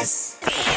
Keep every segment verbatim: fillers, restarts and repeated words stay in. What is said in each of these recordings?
S.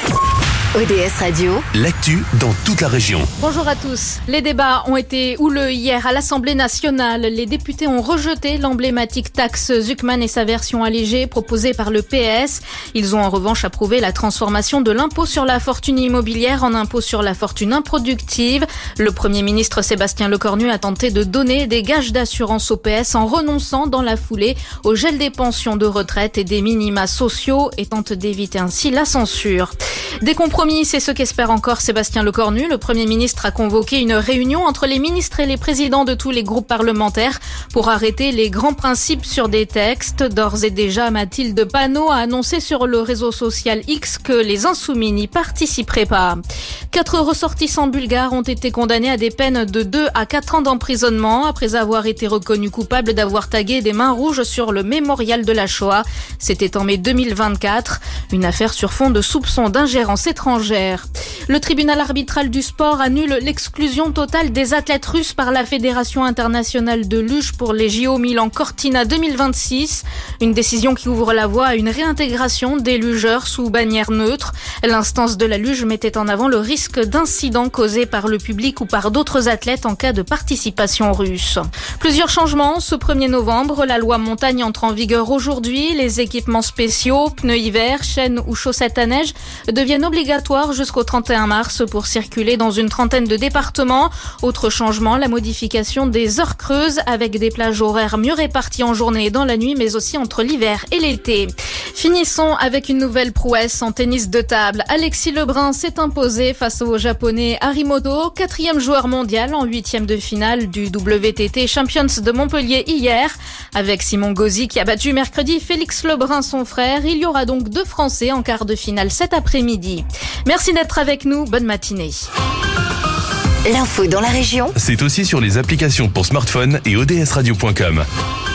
O D S Radio, l'actu dans toute la région. Bonjour à tous. Les débats ont été houleux hier à l'Assemblée nationale. Les députés ont rejeté l'emblématique taxe Zuckman et sa version allégée proposée par le P S. Ils ont en revanche approuvé la transformation de l'impôt sur la fortune immobilière en impôt sur la fortune improductive. Le Premier ministre Sébastien Lecornu a tenté de donner des gages d'assurance au P S en renonçant dans la foulée au gel des pensions de retraite et des minima sociaux et tente d'éviter ainsi la censure. Des compromis, c'est ce qu'espère encore Sébastien Lecornu. Le Premier ministre a convoqué une réunion entre les ministres et les présidents de tous les groupes parlementaires pour arrêter les grands principes sur des textes. D'ores et déjà, Mathilde Panot a annoncé sur le réseau social X que les Insoumis n'y participeraient pas. Quatre ressortissants bulgares ont été condamnés à des peines de deux à quatre ans d'emprisonnement après avoir été reconnus coupables d'avoir tagué des mains rouges sur le mémorial de la Shoah. C'était en mai deux mille vingt-quatre. Une affaire sur fond de soupçons d'ingérence étrangère. Le tribunal arbitral du sport annule l'exclusion totale des athlètes russes par la Fédération internationale de luge pour les J O Milan-Cortina deux mille vingt-six. Une décision qui ouvre la voie à une réintégration des lugeurs sous bannière neutre. L'instance de la luge mettait en avant le risque d'incidents causés par le public ou par d'autres athlètes en cas de participation russe. Plusieurs changements. Ce premier novembre, la loi montagne entre en vigueur aujourd'hui. Les équipements spéciaux, pneus hiver, chaînes ou chaussettes à neige deviennent obligatoires jusqu'au trente et un mars pour circuler dans une trentaine de départements. Autre changement, la modification des heures creuses avec des plages horaires mieux réparties en journée et dans la nuit, mais aussi entre l'hiver et l'été. Finissons avec une nouvelle prouesse en tennis de table. Alexis Lebrun s'est imposé face au japonais Harimoto, quatrième joueur mondial en huitième de finale du W T T Champions de Montpellier hier. Avec Simon Gauzy qui a battu mercredi Félix Lebrun, son frère, il y aura donc deux Français en quart de finale cet après-midi. Merci d'être avec nous, bonne matinée. l'info dans la région, C'est aussi sur les applications pour smartphone et O D S radio point com.